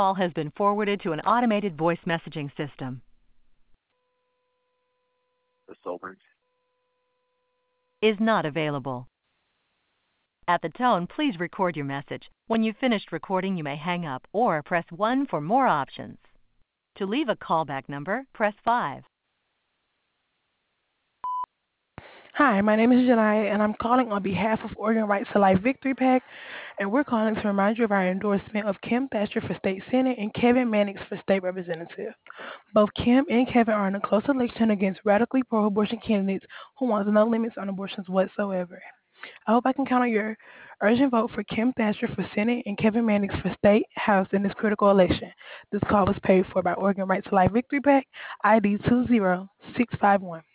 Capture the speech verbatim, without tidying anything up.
call has been forwarded to an automated voice messaging system. The Solbergs. Is not available. At the tone, please record your message. When you've finished recording, you may hang up or press one for more options. To leave a callback number, press five. Hi, my name is Janai, and I'm calling on behalf of Oregon Rights to Life Victory PAC, and we're calling to remind you of our endorsement of Kim Thatcher for State Senate and Kevin Mannix for State Representative. Both Kim and Kevin are in a close election against radically pro-abortion candidates who want no limits on abortions whatsoever. I hope I can count on your urgent vote for Kim Thatcher for Senate and Kevin Mannix for State House in this critical election. This call was paid for by Oregon Rights to Life Victory PAC, I D two zero six five one.